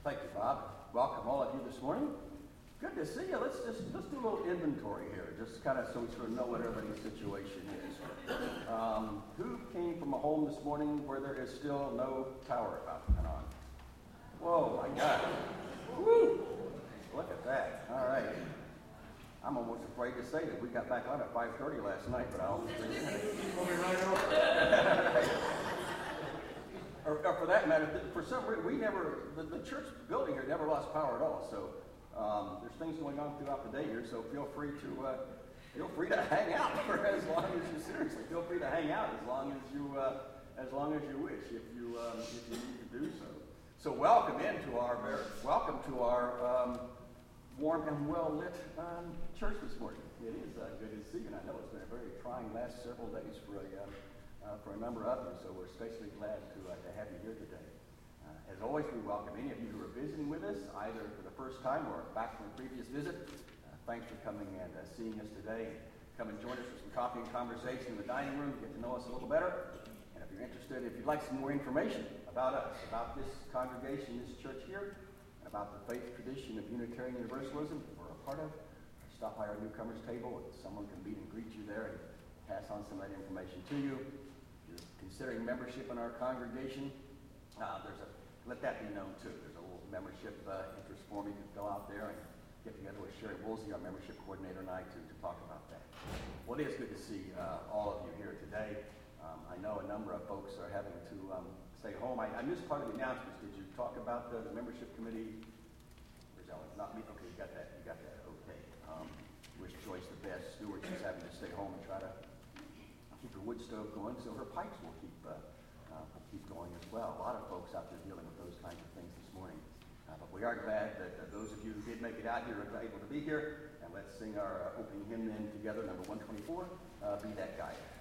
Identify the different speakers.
Speaker 1: Thank you, Bob. Welcome all of you this morning. Good to see you. Let's do a little inventory here, just kind of so we sort of know what everybody's situation is. Who came from a home this morning where there is still no power out and on? Whoa, my God. Woo! Look at that. All right. I'm almost afraid to say that we got back on at 5:30 last night, but I'll or for that matter, for some reason, the church building here never lost power at all. So there's things going on throughout the day here. So feel free to hang out for as long as you seriously feel free to hang out as long as you wish if you need to do so. So welcome to our warm and well lit church this morning. It is good to see you, and I know it's been a very trying last several days for a number of you, so we're especially glad to have you here today. As always, we welcome any of you who are visiting with us, either for the first time or back from a previous visit. Thanks for coming and seeing us today. Come and join us for some coffee and conversation in the dining room, get to know us a little better. And if you're interested, if you'd like some more information about us, about this congregation, this church here, and about the faith tradition of Unitarian Universalism we're a part of, stop by our newcomers table and someone can meet and greet you there and pass on some of that information to you. If you're considering membership in our congregation, let that be known too. There's a little membership interest form you can fill out there and get together with Sherry Woolsey, our membership coordinator, and I to talk about that. Well, it is good to see all of you here today. I know a number of folks are having to stay home. I missed part of the announcements. Did you talk about the membership committee? Where's Ellen? Not me. Okay, you got that. Okay. Wish Joyce the best. Stewart, she's having to stay home and try to keep her wood stove going, so her pipes will keep going as well. A lot of folks out there dealing with those kinds of things this morning. But we are glad that those of you who did make it out here are able to be here. And let's sing our opening hymn then together, number 124, Be That Guide.